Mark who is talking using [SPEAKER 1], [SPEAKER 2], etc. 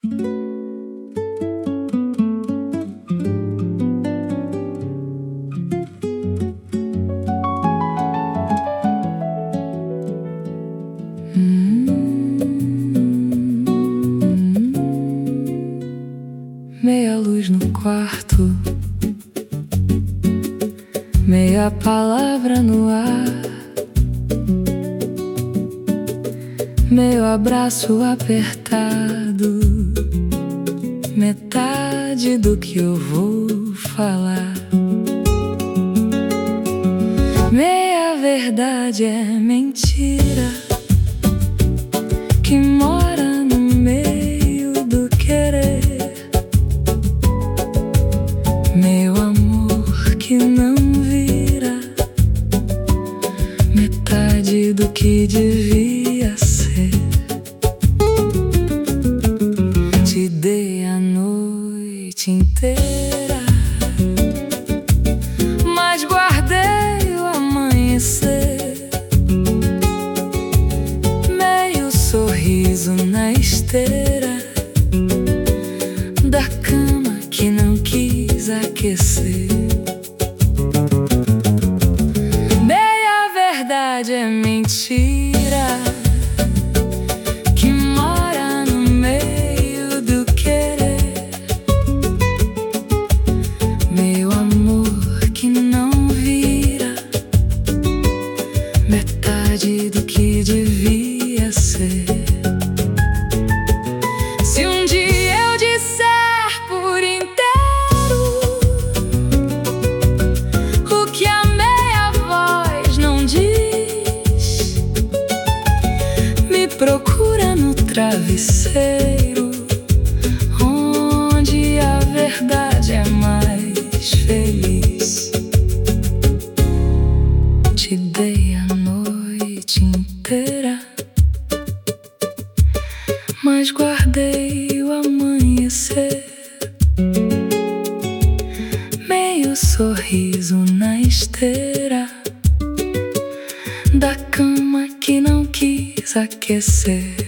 [SPEAKER 1] Meia luz no quarto, meia palavra no ar, meio abraço apertado, metade do que eu vou falar. Meia verdade é mentira que mora no meio do querer. Meu amor que não vira metade do que devia ser. Te dei a noite inteira, mas guardei o amanhecer. Meio sorriso na esteira da cama que não quis aquecer. Meia verdade é mentira que mora no meio do querer. Meu amor que não vira metade do que devia ser. Se um dia eu disser por inteiro o que a meia voz não diz, me procura no travesseiro, onde a verdade é mais feliz. Te dei a noite inteira, mas guardei o amanhecer. Meio sorriso na esteira da cama que não quis aquecer.